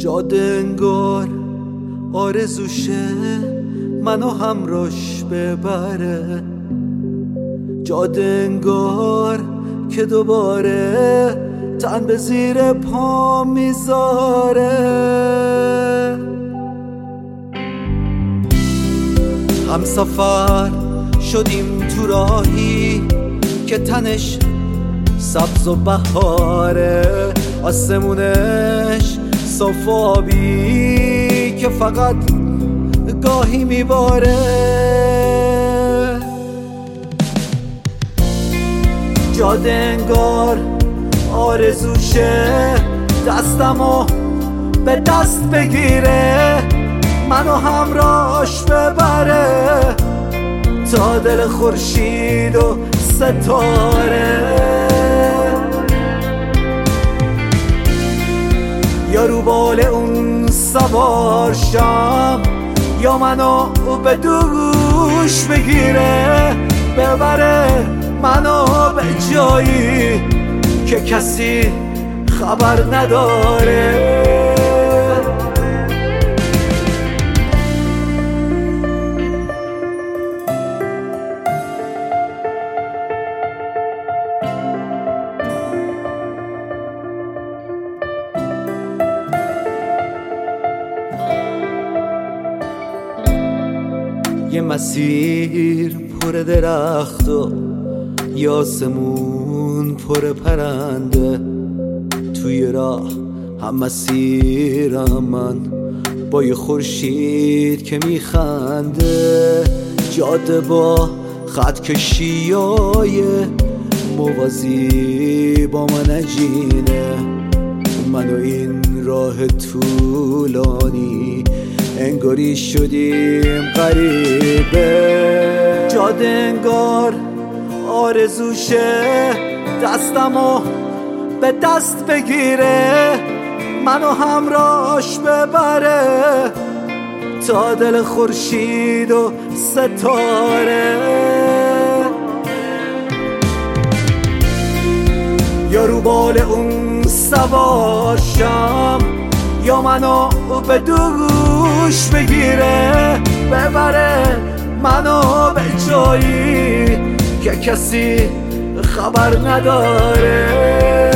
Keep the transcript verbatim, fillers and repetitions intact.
جاده انگار آرزوشه منو همراش ببره، جاده انگار که دوباره تن به زیر پا میذاره. همسفر شدیم تو راهی که تنش سبز و بهاره، آسمونش صاف و آبی که فقط گاهی میباره. جاده انگار آرزوشه دستمو به دست بگیره، منو همراش ببره تا دل خورشید و ستاره. یا رو بال اون سوار شم یا منو به دوش بگیره، ببره منو به جایی که کسی خبر نداره. یه مسیر پر درخت و یه آسمون پر پرنده، توی راه هم مسیرم من با یه خورشید که میخنده. جاده با خط کشیای موازی با من عجینه، من و این راه طولانی انگاری شدیم غریبه. جاده انگار آرزوشه دستمو به دست بگیره، منو همراش ببره تا دل خورشید و ستاره. یا رو بال اون سوار شم یا منو به دوش بگیره، ببره منو به جایی که کسی خبر نداره.